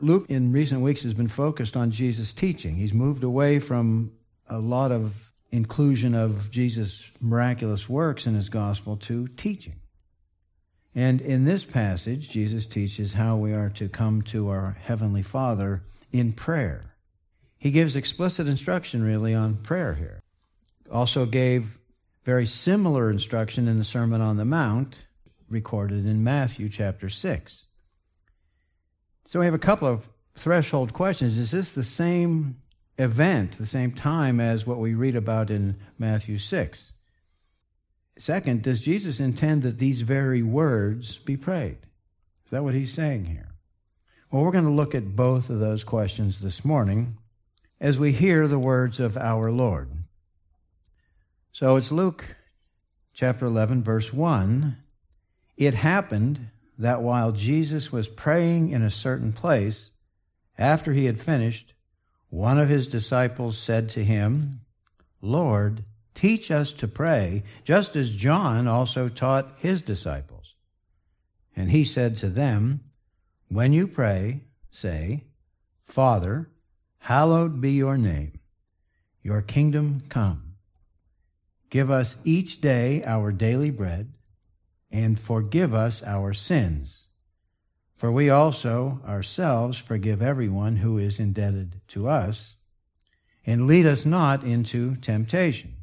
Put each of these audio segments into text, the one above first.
Luke, in recent weeks, has been focused on Jesus' teaching. He's moved away from a lot of inclusion of Jesus' miraculous works in his gospel to teaching. And in this passage, Jesus teaches how we are to come to our Heavenly Father in prayer. He gives explicit instruction, really, on prayer here. Also gave very similar instruction in the Sermon on the Mount, recorded in Matthew chapter 6. So we have a couple of threshold questions. Is this the same event, the same time as what we read about in Matthew 6? Second, does Jesus intend that these very words be prayed? Is that what he's saying here? Well, we're going to look at both of those questions this morning as we hear the words of our Lord. So it's Luke chapter 11, verse 1. It happened that while Jesus was praying in a certain place, after he had finished, one of his disciples said to him, "Lord, teach us to pray, just as John also taught his disciples." And he said to them, "When you pray, say, 'Father, hallowed be your name. Your kingdom come. Give us each day our daily bread, and forgive us our sins. For we also ourselves forgive everyone who is indebted to us. And lead us not into temptation.'"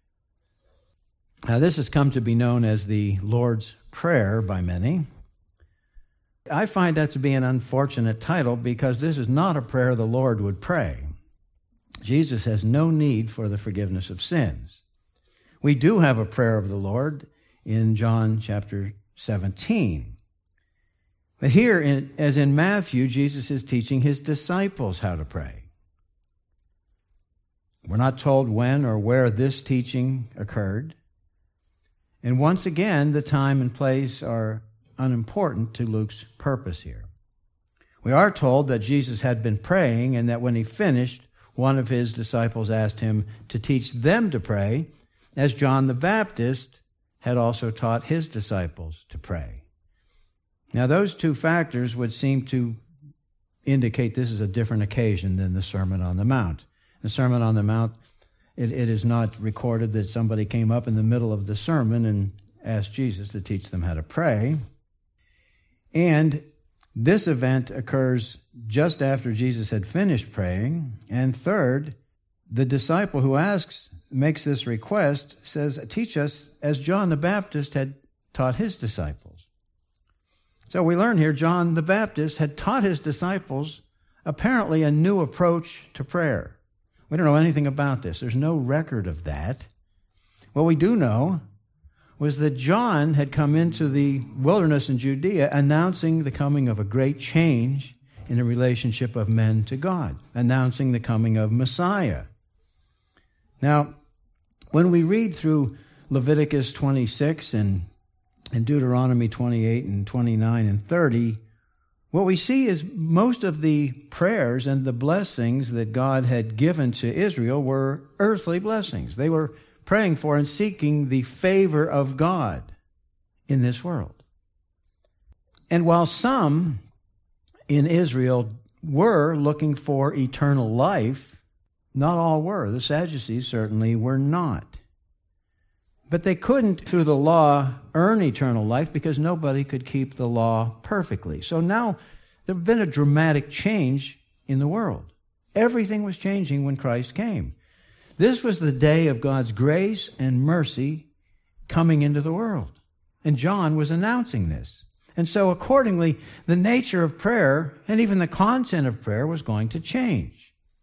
Now, this has come to be known as the Lord's Prayer by many. I find that to be an unfortunate title because this is not a prayer the Lord would pray. Jesus has no need for the forgiveness of sins. We do have a prayer of the Lord in John chapter 17. But here, as in Matthew, Jesus is teaching his disciples how to pray. We're not told when or where this teaching occurred. And once again, the time and place are unimportant to Luke's purpose here. We are told that Jesus had been praying and that when he finished, one of his disciples asked him to teach them to pray, as John the Baptist had also taught his disciples to pray. Now, those two factors would seem to indicate this is a different occasion than the Sermon on the Mount. The Sermon on the Mount, it is not recorded that somebody came up in the middle of the sermon and asked Jesus to teach them how to pray. And this event occurs just after Jesus had finished praying. And third, the disciple who makes this request says, "Teach us as John the Baptist had taught his disciples." So we learn here John the Baptist had taught his disciples apparently a new approach to prayer. We don't know anything about this. There's no record of that. What we do know was that John had come into the wilderness in Judea announcing the coming of a great change in the relationship of men to God, announcing the coming of Messiah. Now, when we read through Leviticus 26 and Deuteronomy 28 and 29 and 30, what we see is most of the prayers and the blessings that God had given to Israel were earthly blessings. They were praying for and seeking the favor of God in this world. And while some in Israel were looking for eternal life, not all were. The Sadducees certainly were not. But they couldn't, through the law, earn eternal life because nobody could keep the law perfectly. So now there had been a dramatic change in the world. Everything was changing when Christ came. This was the day of God's grace and mercy coming into the world. And John was announcing this. And so accordingly, the nature of prayer and even the content of prayer was going to change.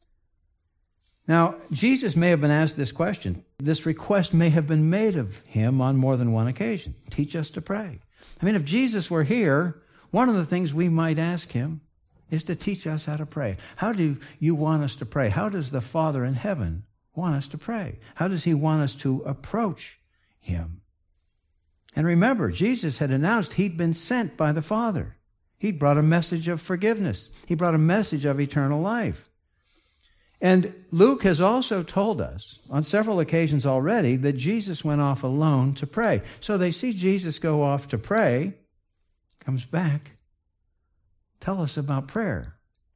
Now, Jesus may have been asked this question. This request may have been made of him on more than one occasion. Teach us to pray. I mean, if Jesus were here, one of the things we might ask him is to teach us how to pray. How do you want us to pray? How does the Father in heaven want us to pray? How does he want us to approach him? And remember, Jesus had announced he'd been sent by the Father. He brought a message of forgiveness. He brought a message of eternal life. And Luke has also told us on several occasions already that Jesus went off alone to pray. So they see Jesus go off to pray, comes back. Tell us about prayer.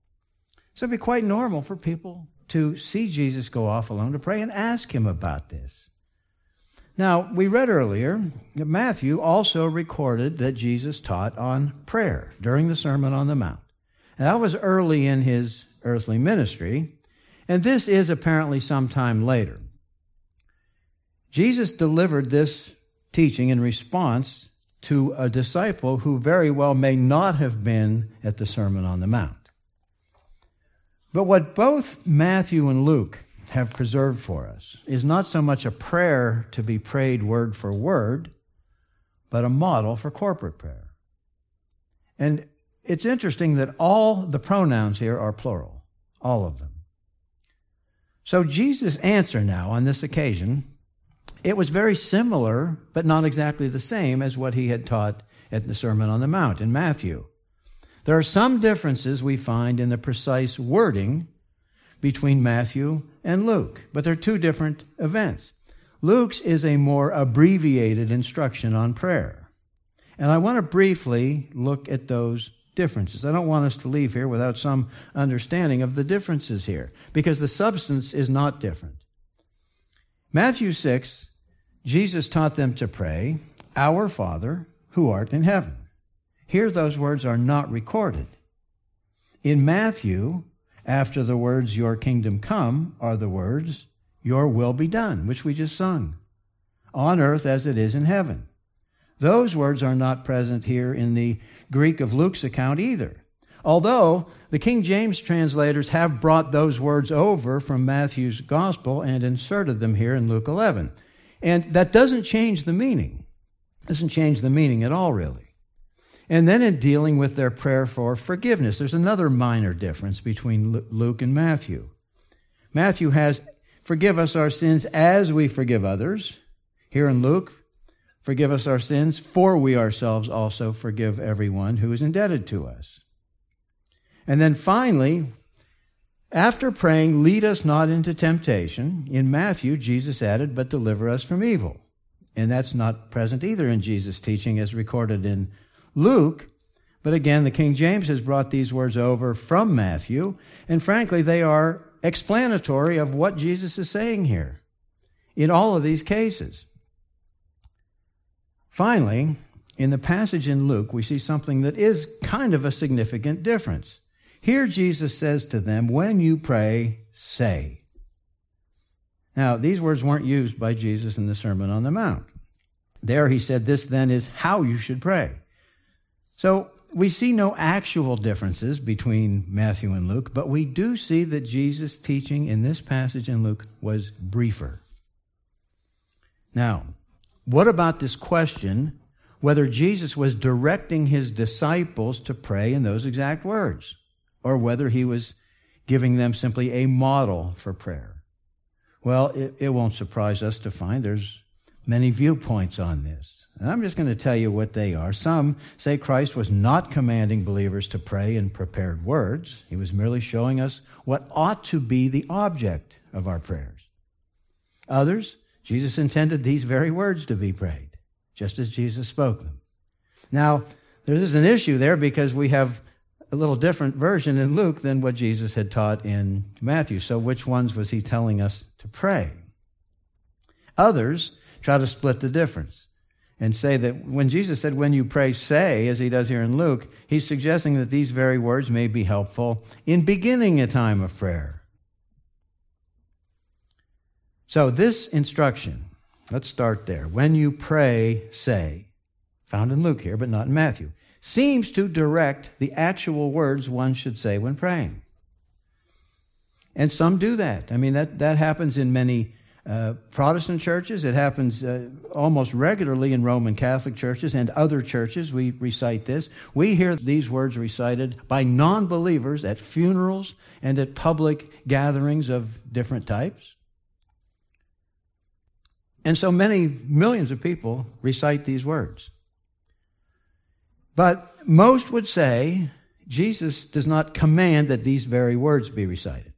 So it'd be quite normal for people to see Jesus go off alone to pray and ask him about this. Now, we read earlier that Matthew also recorded that Jesus taught on prayer during the Sermon on the Mount. And that was early in his earthly ministry, and this is apparently sometime later. Jesus delivered this teaching in response to a disciple who very well may not have been at the Sermon on the Mount. But what both Matthew and Luke have preserved for us is not so much a prayer to be prayed word for word, but a model for corporate prayer. And it's interesting that all the pronouns here are plural, all of them. So Jesus' answer now on this occasion, it was very similar, but not exactly the same as what he had taught at the Sermon on the Mount in Matthew. There are some differences we find in the precise wording between Matthew and Luke, but they're two different events. Luke's is a more abbreviated instruction on prayer. And I want to briefly look at those differences. I don't want us to leave here without some understanding of the differences here, because the substance is not different. Matthew 6, Jesus taught them to pray, "Our Father, who art in heaven." Here those words are not recorded. In Matthew, after the words, "Your kingdom come," are the words, "Your will be done," which we just sung, "on earth as it is in heaven." Those words are not present here in the Greek of Luke's account either, although the King James translators have brought those words over from Matthew's gospel and inserted them here in Luke 11. And that doesn't change the meaning. It doesn't change the meaning at all, really. And then in dealing with their prayer for forgiveness, there's another minor difference between Luke and Matthew. Matthew has, "Forgive us our sins as we forgive others." Here in Luke, "Forgive us our sins, for we ourselves also forgive everyone who is indebted to us." And then finally, after praying, "Lead us not into temptation," in Matthew, Jesus added, "But deliver us from evil." And that's not present either in Jesus' teaching as recorded in Luke. But again, the King James has brought these words over from Matthew, and frankly, they are explanatory of what Jesus is saying here in all of these cases. Finally, in the passage in Luke, we see something that is kind of a significant difference. Here Jesus says to them, "When you pray, say." Now, these words weren't used by Jesus in the Sermon on the Mount. There he said, "This then is how you should pray." So we see no actual differences between Matthew and Luke, but we do see that Jesus' teaching in this passage in Luke was briefer. Now, what about this question whether Jesus was directing his disciples to pray in those exact words, or whether he was giving them simply a model for prayer? Well, it won't surprise us to find there's many viewpoints on this. And I'm just going to tell you what they are. Some say Christ was not commanding believers to pray in prepared words. He was merely showing us what ought to be the object of our prayers. Others, Jesus intended these very words to be prayed, just as Jesus spoke them. Now, there is an issue there because we have a little different version in Luke than what Jesus had taught in Matthew. So which ones was he telling us to pray? Others try to split the difference and say that when Jesus said, "When you pray, say," as he does here in Luke, he's suggesting that these very words may be helpful in beginning a time of prayer. So this instruction, let's start there. "When you pray, say," found in Luke here, but not in Matthew, seems to direct the actual words one should say when praying. And some do that. I mean, that happens in many Protestant churches. It happens almost regularly in Roman Catholic churches and other churches. We recite this. We hear these words recited by non-believers at funerals and at public gatherings of different types. And so millions of people recite these words. But most would say Jesus does not command that these very words be recited.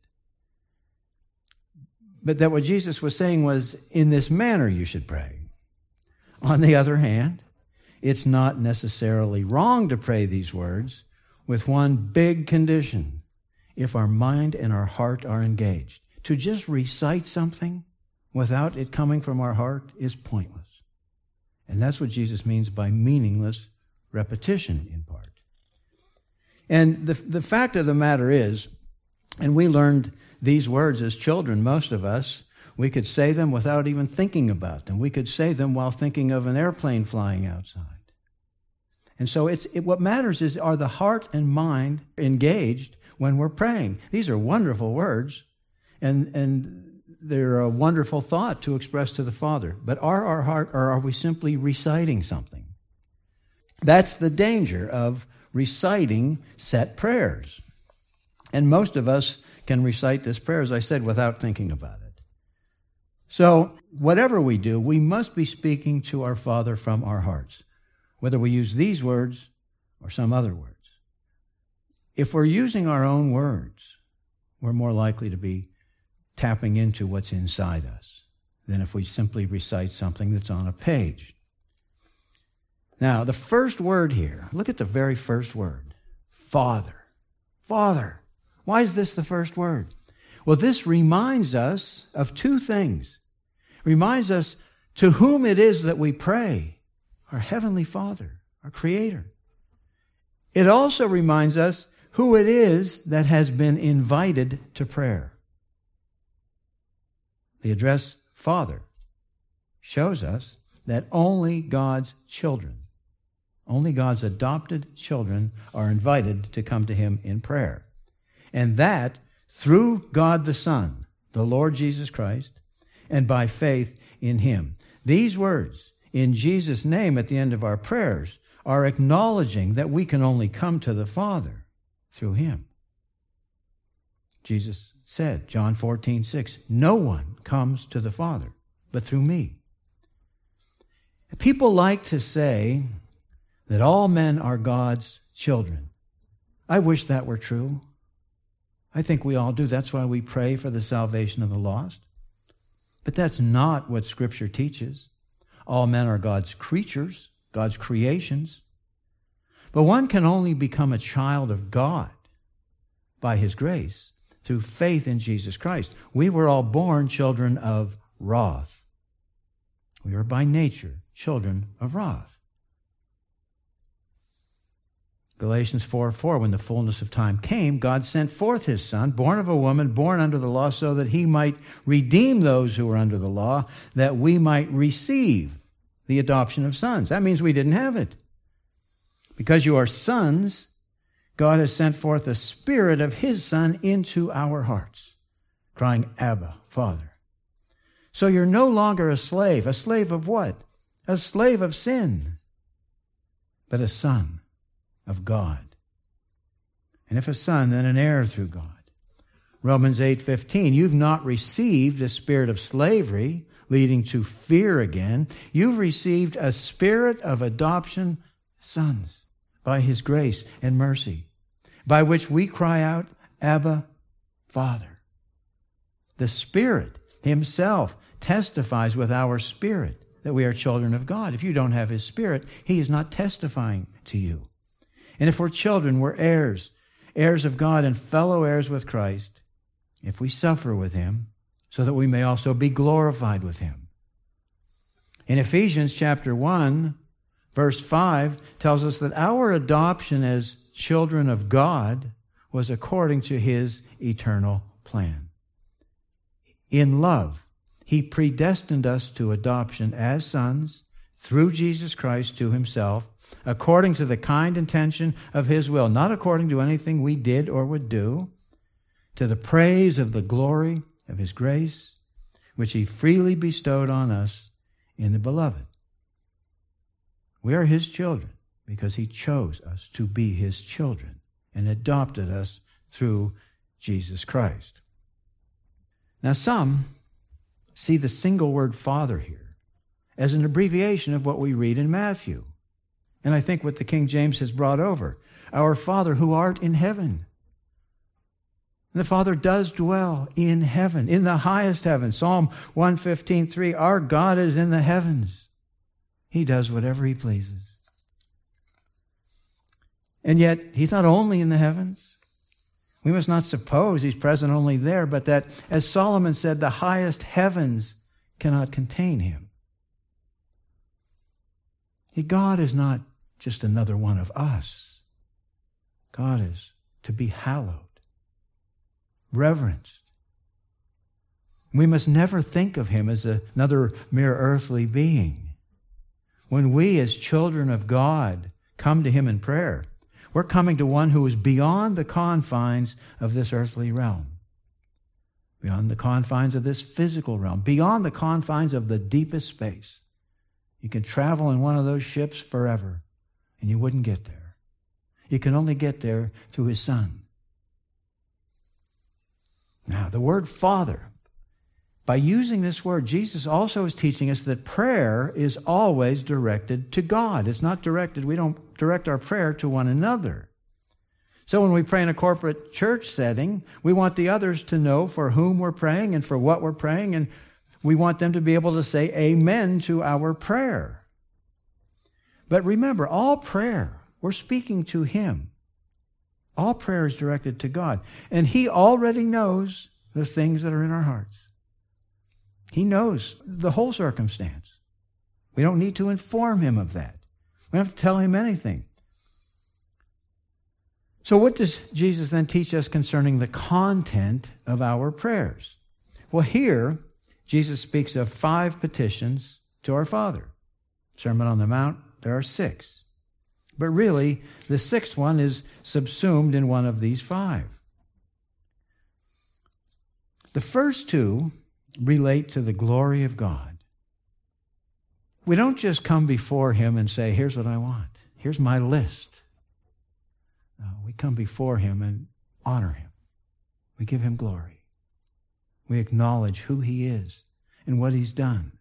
But that what Jesus was saying was, in this manner you should pray. On the other hand, it's not necessarily wrong to pray these words with one big condition. if our mind and our heart are engaged. To just recite something without it coming from our heart is pointless. And that's what Jesus means by meaningless repetition in part. And the fact of the matter is, and we learned these words as children, most of us, we could say them without even thinking about them. We could say them while thinking of an airplane flying outside. And so what matters is, are the heart and mind engaged when we're praying? These are wonderful words, and they're a wonderful thought to express to the Father. But are our heart, or are we simply reciting something? That's the danger of reciting set prayers. And most of us can recite this prayer, as I said, without thinking about it. So whatever we do, we must be speaking to our Father from our hearts, whether we use these words or some other words. If we're using our own words, we're more likely to be tapping into what's inside us than if we simply recite something that's on a page. Now, the first word here, look at the very first word, Father. Father. Why is this the first word? Well, this reminds us of two things. Reminds us to whom it is that we pray, our Heavenly Father, our Creator. It also reminds us who it is that has been invited to prayer. The address Father shows us that only God's children, only God's adopted children are invited to come to Him in prayer. And that through God the Son, the Lord Jesus Christ, and by faith in Him. These words, in Jesus' name, at the end of our prayers, are acknowledging that we can only come to the Father through Him. Jesus said, John 14:6, no one comes to the Father but through me. People like to say that all men are God's children. I wish that were true. I think we all do. That's why we pray for the salvation of the lost. But that's not what Scripture teaches. All men are God's creatures, God's creations. But one can only become a child of God by His grace through faith in Jesus Christ. We were all born children of wrath. We are by nature children of wrath. Galatians 4:4, when the fullness of time came, God sent forth His Son, born of a woman, born under the law, so that He might redeem those who were under the law, that we might receive the adoption of sons. That means we didn't have it. Because you are sons, God has sent forth the Spirit of His Son into our hearts, crying, Abba, Father. So you're no longer a slave. A slave of what? A slave of sin, but a son of God. And if a son, then an heir through God. Romans 8:15, you've not received a spirit of slavery leading to fear again. You've received a spirit of adoption, sons, by His grace and mercy, by which we cry out, Abba, Father. The Spirit Himself testifies with our spirit that we are children of God. If you don't have His Spirit, He is not testifying to you. And if we're children, we're heirs, heirs of God and fellow heirs with Christ, if we suffer with Him, so that we may also be glorified with Him. In Ephesians chapter 1, verse 5 tells us that our adoption as children of God was according to His eternal plan. In love, He predestined us to adoption as sons through Jesus Christ to Himself, according to the kind intention of His will, not according to anything we did or would do, to the praise of the glory of His grace, which He freely bestowed on us in the Beloved. We are His children because He chose us to be His children and adopted us through Jesus Christ. Now, some see the single word Father here as an abbreviation of what we read in Matthew. And I think what the King James has brought over, our Father who art in heaven. And the Father does dwell in heaven, in the highest heaven. Psalm 115:3, our God is in the heavens. He does whatever He pleases. And yet, He's not only in the heavens. We must not suppose he's present only there, but that, as Solomon said, the highest heavens cannot contain him. See, God is not just another one of us. God is to be hallowed, reverenced. We must never think of him as another mere earthly being. When we, as children of God, come to him in prayer, we're coming to one who is beyond the confines of this earthly realm, beyond the confines of this physical realm, beyond the confines of the deepest space. You can travel in one of those ships forever, and you wouldn't get there. You can only get there through his Son. Now, the word Father, by using this word, Jesus also is teaching us that prayer is always directed to God. It's not directed, we don't direct our prayer to one another. So when we pray in a corporate church setting, we want the others to know for whom we're praying and for what we're praying, and we want them to be able to say amen to our prayer. But remember, all prayer, we're speaking to him. All prayer is directed to God. And he already knows the things that are in our hearts. He knows the whole circumstance. We don't need to inform him of that. We don't have to tell him anything. So what does Jesus then teach us concerning the content of our prayers? Well, here, Jesus speaks of 5 petitions to our Father. Sermon on the Mount, there are 6. But really, the 6th one is subsumed in one of these 5. The first 2 relate to the glory of God. We don't just come before him and say, here's what I want. Here's my list. No, we come before him and honor him. We give him glory. We acknowledge who he is and what he's done.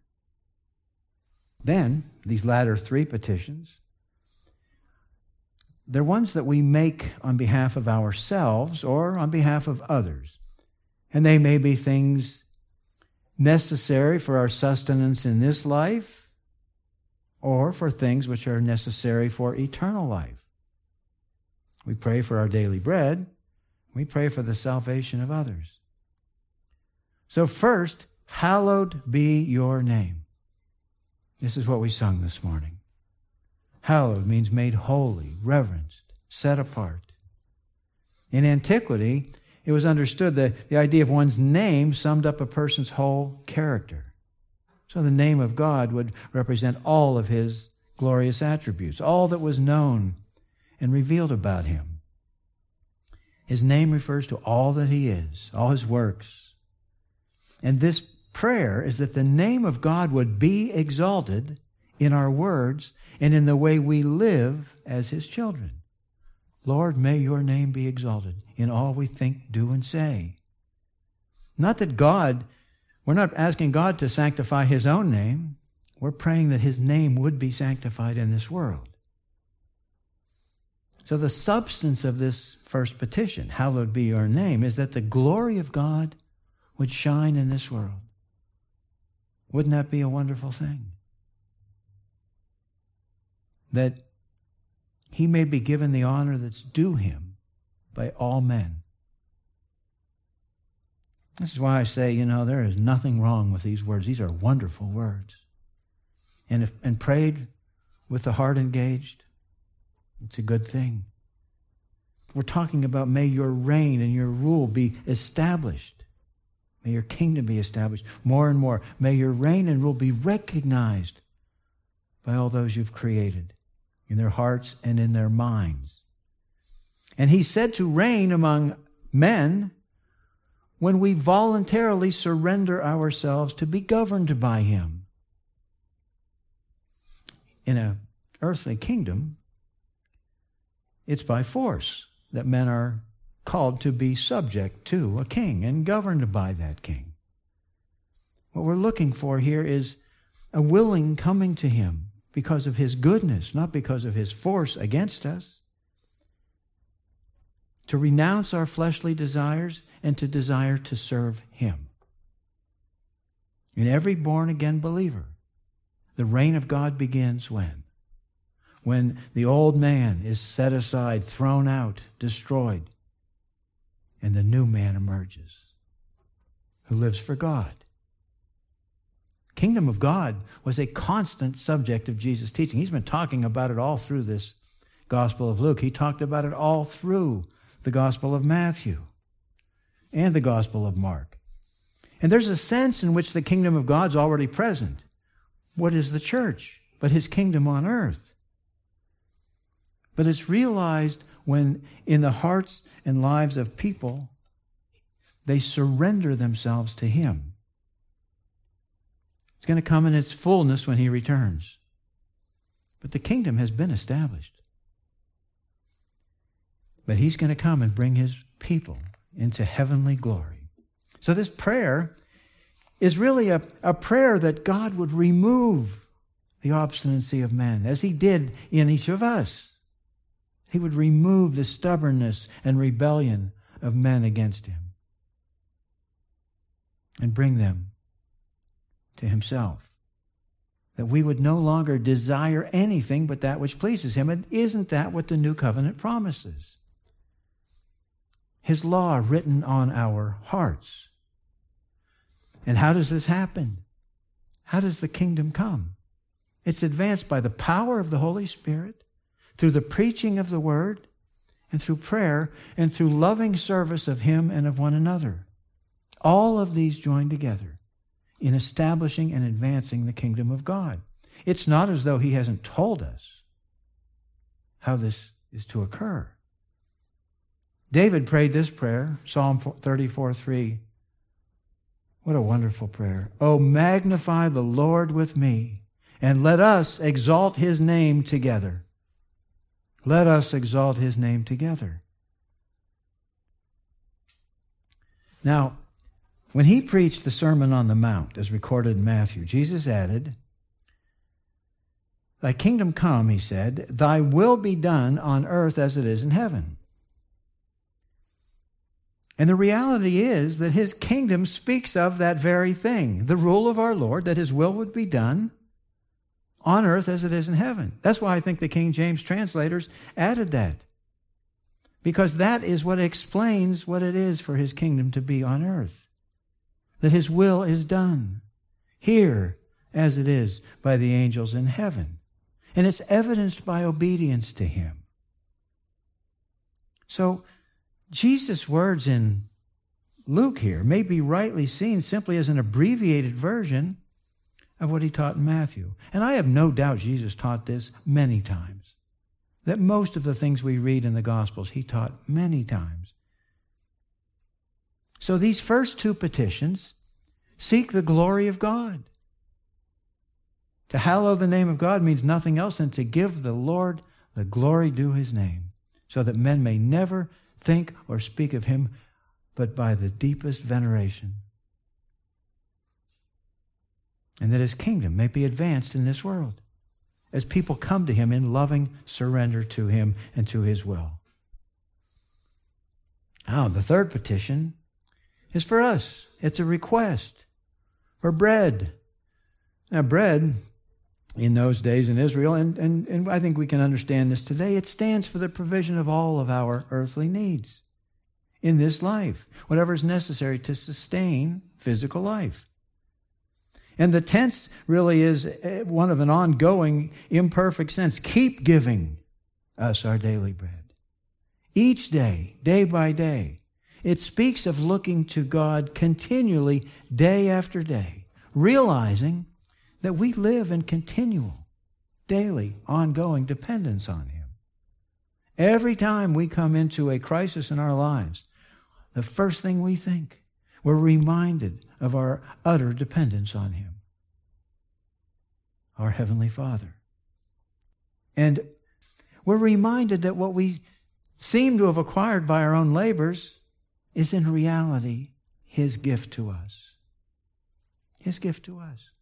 Then, these latter 3 petitions, they're ones that we make on behalf of ourselves or on behalf of others. And they may be things necessary for our sustenance in this life or for things which are necessary for eternal life. We pray for our daily bread. We pray for the salvation of others. So first, hallowed be your name. This is what we sung this morning. Hallowed means made holy, reverenced, set apart. In antiquity, it was understood that the idea of one's name summed up a person's whole character. So the name of God would represent all of his glorious attributes, all that was known and revealed about him. His name refers to all that he is, all his works. And this prayer is that the name of God would be exalted in our words and in the way we live as his children. Lord, may your name be exalted in all we think, do, and say. Not that we're not asking God to sanctify his own name. We're praying that his name would be sanctified in this world. So the substance of this first petition, hallowed be your name, is that the glory of God would shine in this world. Wouldn't that be a wonderful thing? That he may be given the honor that's due him by all men. This is why I say, there is nothing wrong with these words. These are wonderful words. And prayed with the heart engaged, it's a good thing. We're talking about may your reign and your rule be established. May your kingdom be established more and more. May your reign and rule be recognized by all those you've created in their hearts and in their minds. And he's said to reign among men when we voluntarily surrender ourselves to be governed by him. In an earthly kingdom, it's by force that men are called to be subject to a king and governed by that king. What we're looking for here is a willing coming to him because of his goodness, not because of his force against us. To renounce our fleshly desires and to desire to serve him. In every born-again believer, the reign of God begins when? When the old man is set aside, thrown out, destroyed, and the new man emerges, who lives for God. Kingdom of God was a constant subject of Jesus' teaching. He's been talking about it all through this Gospel of Luke. He talked about it all through the Gospel of Matthew and the Gospel of Mark. And there's a sense in which the kingdom of God's already present. What is the church but his kingdom on earth? But it's realized when in the hearts and lives of people, they surrender themselves to him. It's going to come in its fullness when he returns. But the kingdom has been established. But he's going to come and bring his people into heavenly glory. So this prayer is really a prayer that God would remove the obstinacy of men, as he did in each of us. He would remove the stubbornness and rebellion of men against him and bring them to himself. That we would no longer desire anything but that which pleases him. And isn't that what the new covenant promises? His law written on our hearts. And how does this happen? How does the kingdom come? It's advanced by the power of the Holy Spirit, through the preaching of the Word, and through prayer, and through loving service of him and of one another. All of these join together in establishing and advancing the kingdom of God. It's not as though he hasn't told us how this is to occur. David prayed this prayer, Psalm 34:3. What a wonderful prayer. Oh, magnify the Lord with me, and let us exalt his name together. Let us exalt his name together. Now, when he preached the Sermon on the Mount, as recorded in Matthew, Jesus added, "Thy kingdom come," he said, "thy will be done on earth as it is in heaven." And the reality is that his kingdom speaks of that very thing, the rule of our Lord, that his will would be done on earth as it is in heaven. That's why I think the King James translators added that. Because that is what explains what it is for his kingdom to be on earth. That his will is done here as it is by the angels in heaven. And it's evidenced by obedience to him. So, Jesus' words in Luke here may be rightly seen simply as an abbreviated version of what he taught in Matthew. And I have no doubt Jesus taught this many times. That most of the things we read in the Gospels, he taught many times. So these first two petitions seek the glory of God. To hallow the name of God means nothing else than to give the Lord the glory due his name, so that men may never think or speak of him but by the deepest veneration. And that his kingdom may be advanced in this world as people come to him in loving surrender to him and to his will. Now, the third petition is for us. It's a request for bread. Now, bread, in those days in Israel, and I think we can understand this today, it stands for the provision of all of our earthly needs in this life, whatever is necessary to sustain physical life. And the tense really is one of an ongoing, imperfect sense. Keep giving us our daily bread. Each day, day by day. It speaks of looking to God continually, day after day, realizing that we live in continual, daily, ongoing dependence on him. Every time we come into a crisis in our lives, the first thing we think, we're reminded of our utter dependence on him, our Heavenly Father. And we're reminded that what we seem to have acquired by our own labors is in reality his gift to us. His gift to us.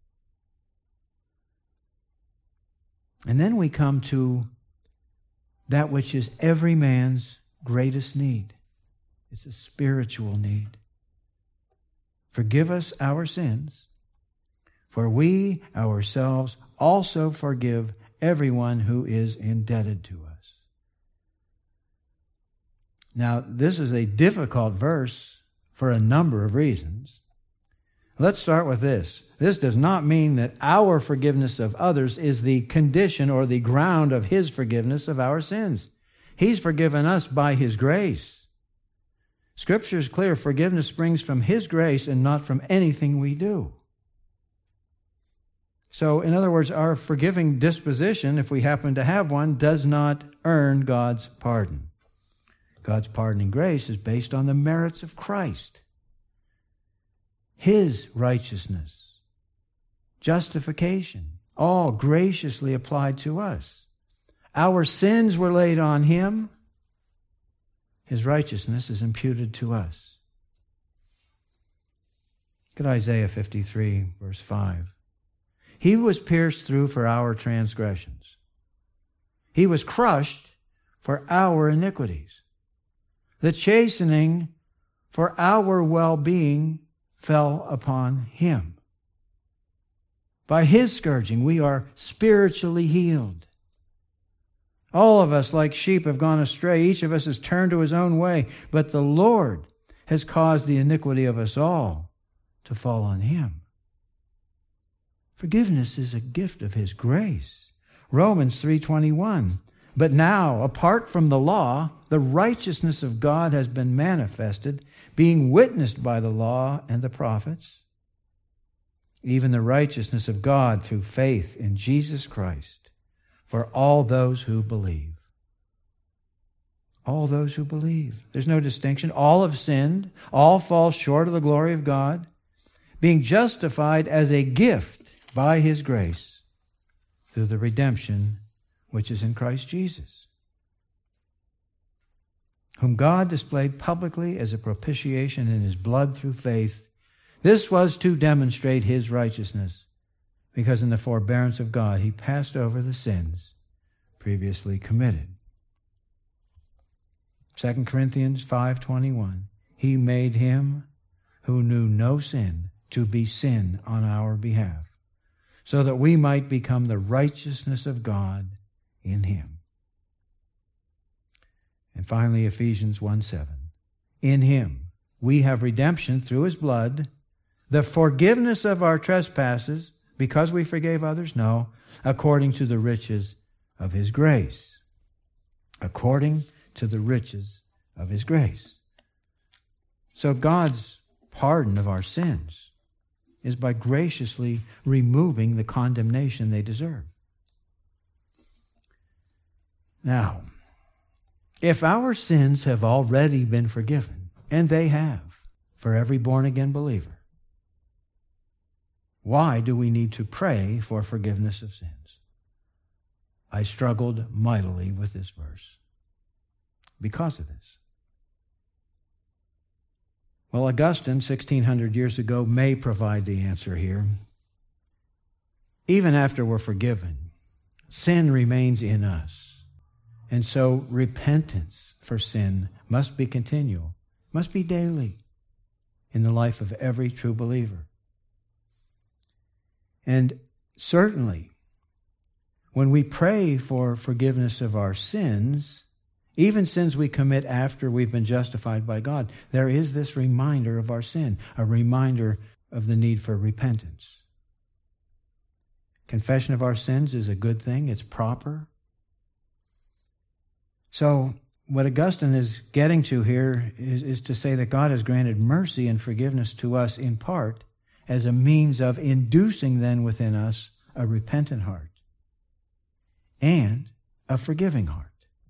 And then we come to that which is every man's greatest need. It's a spiritual need. Forgive us our sins, for we ourselves also forgive everyone who is indebted to us. Now, this is a difficult verse for a number of reasons. Let's start with this. This does not mean that our forgiveness of others is the condition or the ground of His forgiveness of our sins. He's forgiven us by His grace. Scripture is clear. Forgiveness springs from His grace and not from anything we do. So, in other words, our forgiving disposition, if we happen to have one, does not earn God's pardon. God's pardoning grace is based on the merits of Christ. His righteousness, justification, all graciously applied to us. Our sins were laid on Him. His righteousness is imputed to us. Look at Isaiah 53, verse 5. He was pierced through for our transgressions. He was crushed for our iniquities. The chastening for our well-being fell upon Him. By His scourging, we are spiritually healed. All of us, like sheep, have gone astray. Each of us has turned to his own way. But the Lord has caused the iniquity of us all to fall on Him. Forgiveness is a gift of His grace. Romans 3:21. But now, apart from the law, the righteousness of God has been manifested, being witnessed by the law and the prophets, even the righteousness of God through faith in Jesus Christ, for all those who believe. All those who believe. There's no distinction. All have sinned. All fall short of the glory of God, being justified as a gift by His grace through the redemption which is in Christ Jesus, whom God displayed publicly as a propitiation in His blood through faith. This was to demonstrate His righteousness, because in the forbearance of God He passed over the sins previously committed. 2 Corinthians 5:21. He made Him who knew no sin to be sin on our behalf, so that we might become the righteousness of God in Him. And finally, Ephesians 1:7. In Him we have redemption through His blood, the forgiveness of our trespasses, because we forgave others? No, according to the riches of His grace. According to the riches of His grace. So God's pardon of our sins is by graciously removing the condemnation they deserve. Now, if our sins have already been forgiven, and they have for every born-again believer, why do we need to pray for forgiveness of sins? I struggled mightily with this verse because of this. Well, Augustine, 1600 years ago, may provide the answer here. Even after we're forgiven, sin remains in us. And so repentance for sin must be continual, must be daily in the life of every true believer. And certainly, when we pray for forgiveness of our sins, even sins we commit after we've been justified by God, there is this reminder of our sin, a reminder of the need for repentance. Confession of our sins is a good thing. It's proper. So what Augustine is getting to here is to say that God has granted mercy and forgiveness to us in part as a means of inducing then within us a repentant heart and a forgiving heart.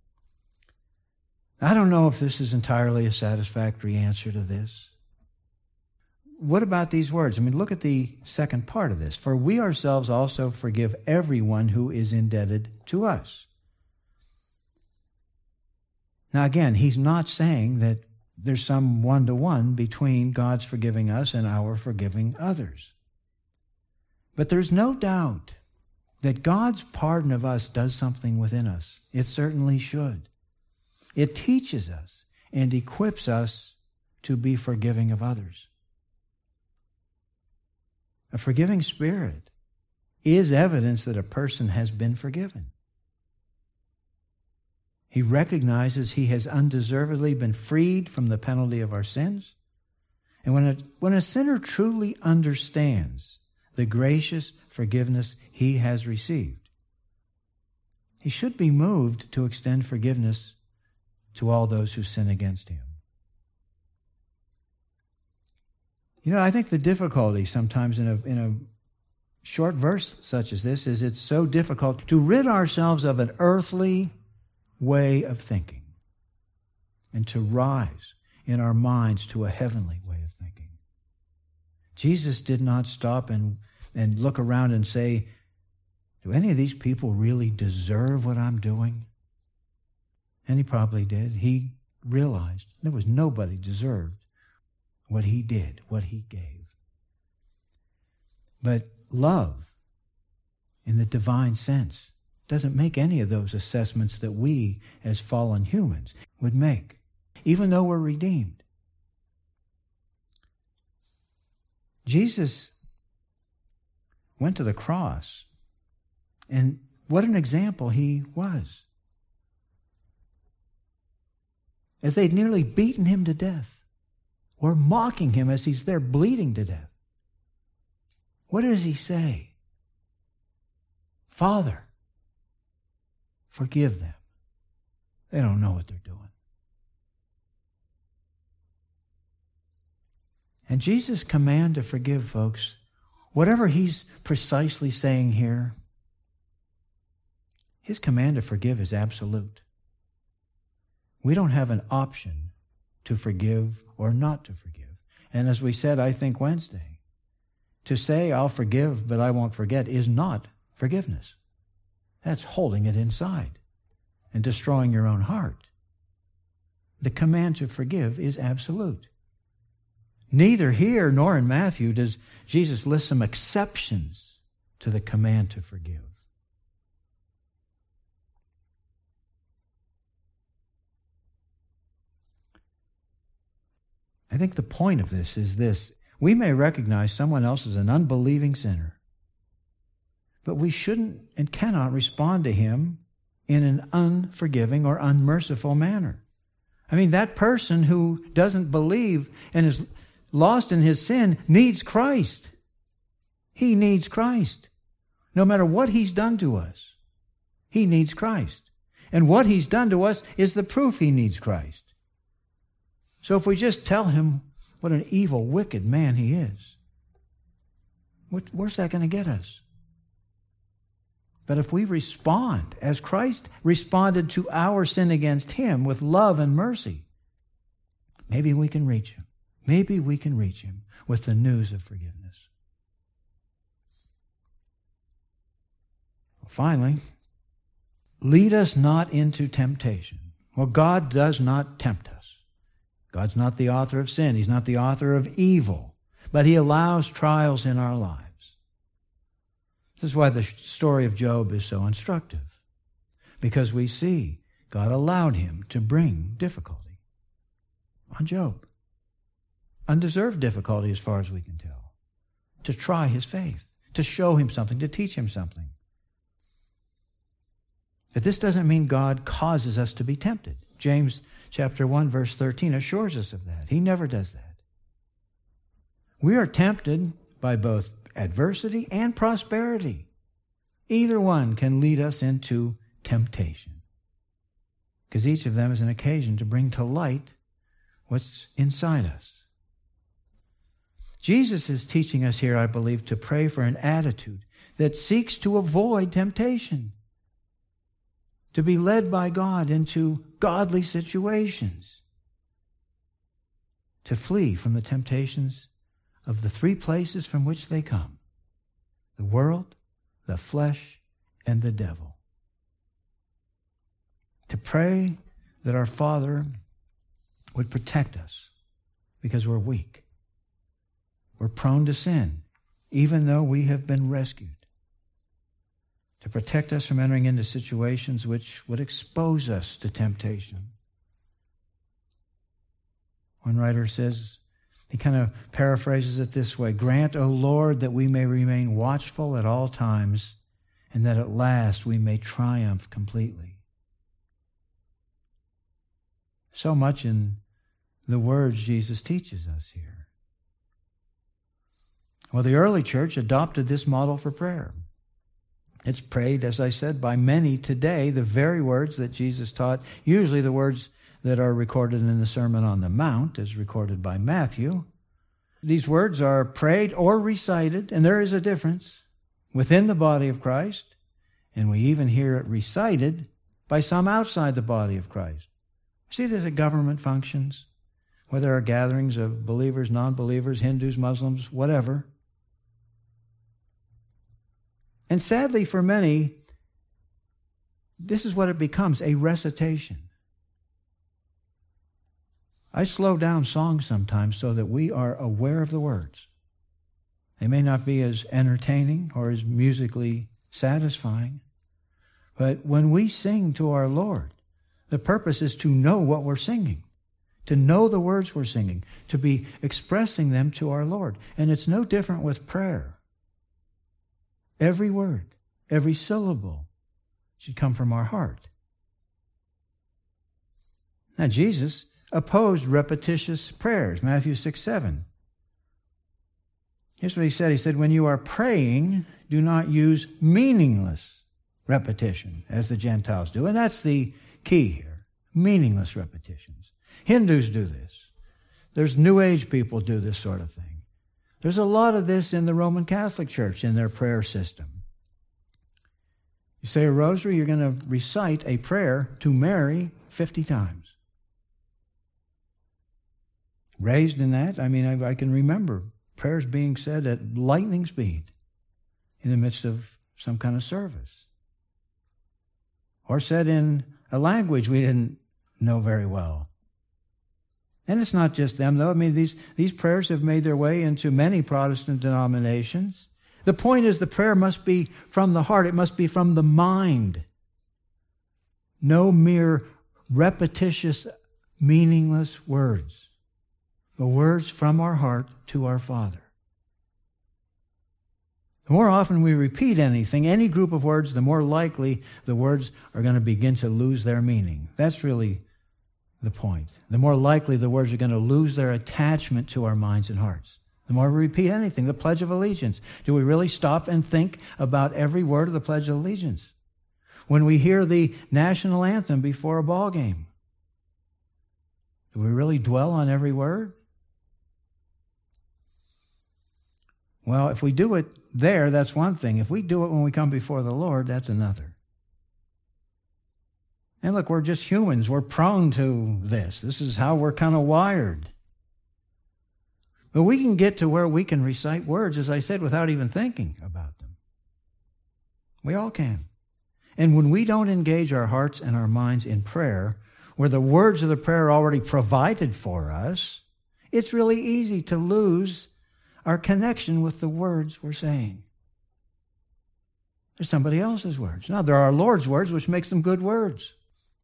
I don't know if this is entirely a satisfactory answer to this. What about these words? I mean, look at the second part of this. For we ourselves also forgive everyone who is indebted to us. Now again, he's not saying that there's some one-to-one between God's forgiving us and our forgiving others. But there's no doubt that God's pardon of us does something within us. It certainly should. It teaches us and equips us to be forgiving of others. A forgiving spirit is evidence that a person has been forgiven. He recognizes he has undeservedly been freed from the penalty of our sins. And when a sinner truly understands the gracious forgiveness he has received, he should be moved to extend forgiveness to all those who sin against him. You know, I think the difficulty sometimes in a short verse such as this is it's so difficult to rid ourselves of an earthly way of thinking and to rise in our minds to a heavenly way of thinking. Jesus did not stop and look around and say, do any of these people really deserve what I'm doing? And he probably did. He realized there was nobody deserved what he did, what he gave. But love, in the divine sense, doesn't make any of those assessments that we, as fallen humans, would make, even though we're redeemed. Jesus went to the cross, and what an example he was. As they'd nearly beaten him to death, or mocking him as he's there bleeding to death, what does he say? Father, forgive them. They don't know what they're doing. And Jesus' command to forgive, folks, whatever he's precisely saying here, his command to forgive is absolute. We don't have an option to forgive or not to forgive. And as we said, I think Wednesday, to say I'll forgive but I won't forget is not forgiveness. That's holding it inside and destroying your own heart. The command to forgive is absolute. Neither here nor in Matthew does Jesus list some exceptions to the command to forgive. I think the point of this is this. We may recognize someone else as an unbelieving sinner, but we shouldn't and cannot respond to him in an unforgiving or unmerciful manner. I mean, that person who doesn't believe and is lost in his sin needs Christ. He needs Christ. No matter what he's done to us, he needs Christ. And what he's done to us is the proof he needs Christ. So if we just tell him what an evil, wicked man he is, where's that going to get us? But if we respond as Christ responded to our sin against him with love and mercy, maybe we can reach him. Maybe we can reach him with the news of forgiveness. Finally, lead us not into temptation. Well, God does not tempt us. God's not the author of sin. He's not the author of evil. But he allows trials in our lives. This is why the story of Job is so instructive. Because we see God allowed him to bring difficulty on Job. Undeserved difficulty as far as we can tell. To try his faith. To show him something. To teach him something. But this doesn't mean God causes us to be tempted. James chapter 1, verse 13 assures us of that. He never does that. We are tempted by both adversity and prosperity. Either one can lead us into temptation. Because each of them is an occasion to bring to light what's inside us. Jesus is teaching us here, I believe, to pray for an attitude that seeks to avoid temptation. To be led by God into godly situations. To flee from the temptations of the three places from which they come. The world, the flesh, and the devil. To pray that our Father would protect us because we're weak. We're prone to sin, even though we have been rescued. To protect us from entering into situations which would expose us to temptation. One writer says, he kind of paraphrases it this way, "Grant, O Lord, that we may remain watchful at all times, and that at last we may triumph completely." so much in the words Jesus teaches us here. Well, the early church adopted this model for prayer. It's prayed, as I said, by many today, the very words that Jesus taught, usually the words that are recorded in the Sermon on the Mount, as recorded by Matthew. These words are prayed or recited, and there is a difference within the body of Christ, and we even hear it recited by some outside the body of Christ. See this at government functions, where there are gatherings of believers, non-believers, Hindus, Muslims, whatever. And sadly for many, this is what it becomes, a recitation. I slow down songs sometimes so that we are aware of the words. They may not be as entertaining or as musically satisfying, but when we sing to our Lord, the purpose is to know what we're singing, to know the words we're singing, to be expressing them to our Lord. And it's no different with prayer. Every word, every syllable should come from our heart. Now, Jesus opposed repetitious prayers, Matthew 6:7. Here's what he said. He said, when you are praying, do not use meaningless repetition, as the Gentiles do. And that's the key here, meaningless repetitions. Hindus do this. There's New Age people do this sort of thing. There's a lot of this in the Roman Catholic Church in their prayer system. You say a rosary, you're going to recite a prayer to Mary 50 times. Raised in that, I can remember prayers being said at lightning speed in the midst of some kind of service. Or said in a language we didn't know very well. And it's not just them, though. These prayers have made their way into many Protestant denominations. The point is the prayer must be from the heart. It must be from the mind. No mere repetitious, meaningless words. The words from our heart to our Father. The more often we repeat anything, any group of words, the more likely the words are going to begin to lose their meaning. That's really the point. The more likely the words are going to lose their attachment to our minds and hearts. The more we repeat anything, the Pledge of Allegiance. Do we really stop and think about every word of the Pledge of Allegiance? When we hear the national anthem before a ball game, do we really dwell on every word? Well, if we do it there, that's one thing. If we do it when we come before the Lord, that's another. And look, we're just humans. We're prone to this. This is how we're kind of wired. But we can get to where we can recite words, as I said, without even thinking about them. We all can. And when we don't engage our hearts and our minds in prayer, where the words of the prayer are already provided for us, it's really easy to lose our connection with the words we're saying. They're somebody else's words. Now, there are our Lord's words, which makes them good words.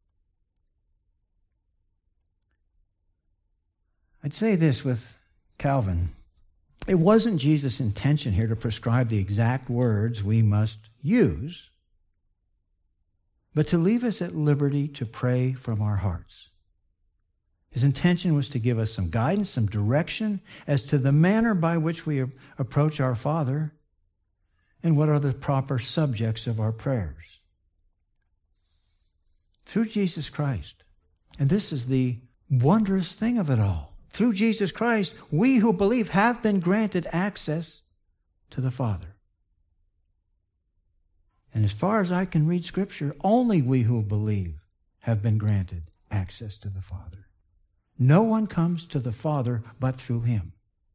I'd say this with Calvin. It wasn't Jesus' intention here to prescribe the exact words we must use, but to leave us at liberty to pray from our hearts. His intention was to give us some guidance, some direction as to the manner by which we approach our Father and what are the proper subjects of our prayers. Through Jesus Christ, and this is the wondrous thing of it all, through Jesus Christ, we who believe have been granted access to the Father. And as far as I can read Scripture, only we who believe have been granted access to the Father. No one comes to the Father but through Him.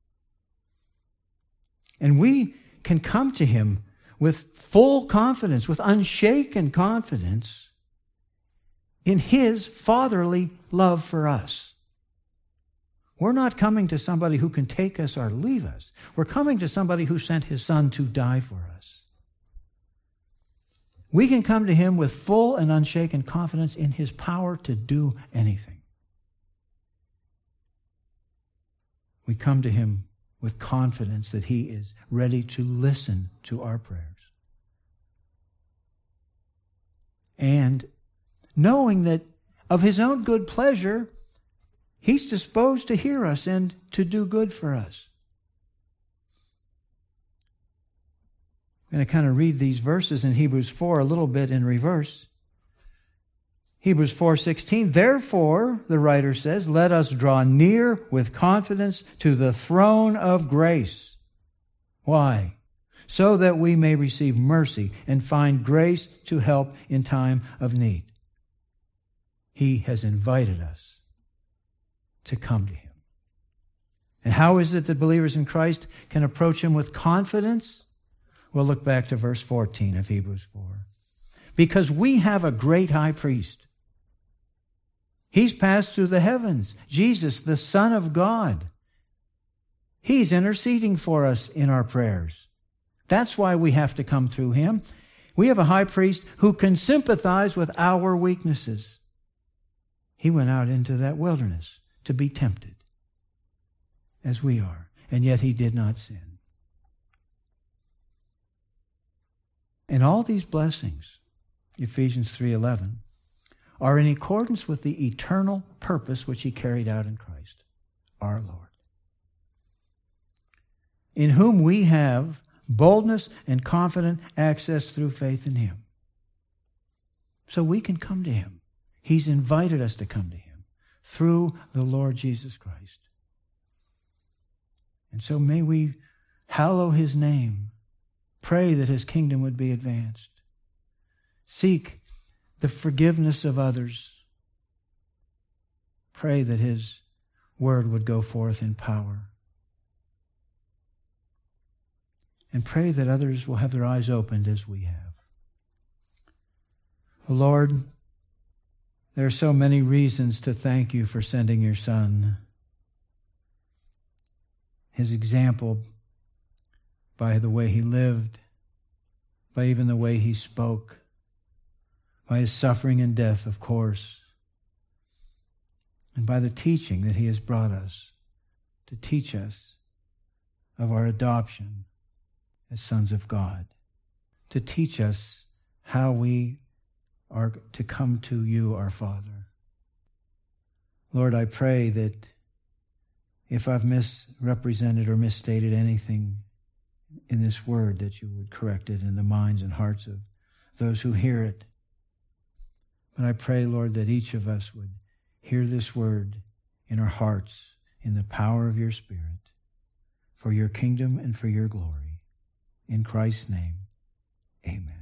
And we can come to Him with full confidence, with unshaken confidence in His fatherly love for us. We're not coming to somebody who can take us or leave us. We're coming to somebody who sent His Son to die for us. We can come to Him with full and unshaken confidence in His power to do anything. We come to Him with confidence that He is ready to listen to our prayers. And knowing that of His own good pleasure, He's disposed to hear us and to do good for us. I'm going to kind of read these verses in Hebrews 4 a little bit in reverse. Hebrews 4:16, therefore, the writer says, let us draw near with confidence to the throne of grace. Why? So that we may receive mercy and find grace to help in time of need. He has invited us to come to Him. And how is it that believers in Christ can approach Him with confidence? We'll look back to verse 14 of Hebrews 4. Because we have a great high priest. He's passed through the heavens. Jesus, the Son of God. He's interceding for us in our prayers. That's why we have to come through Him. We have a high priest who can sympathize with our weaknesses. He went out into that wilderness to be tempted, as we are, and yet He did not sin. And all these blessings, Ephesians 3:11, are in accordance with the eternal purpose which He carried out in Christ, our Lord, in whom we have boldness and confident access through faith in Him. So we can come to Him. He's invited us to come to Him through the Lord Jesus Christ. And so may we hallow His name, pray that His kingdom would be advanced, seek the forgiveness of others, pray that His word would go forth in power, and pray that others will have their eyes opened as we have. Lord, there are so many reasons to thank You for sending Your Son. His example, by the way He lived, by even the way He spoke, by His suffering and death, of course, and by the teaching that He has brought us to teach us of our adoption as sons of God, to teach us how we are to come to You, our Father. Lord, I pray that if I've misrepresented or misstated anything in this word, that You would correct it in the minds and hearts of those who hear it. But I pray, Lord, that each of us would hear this word in our hearts in the power of Your Spirit, for Your kingdom and for Your glory. In Christ's name, amen.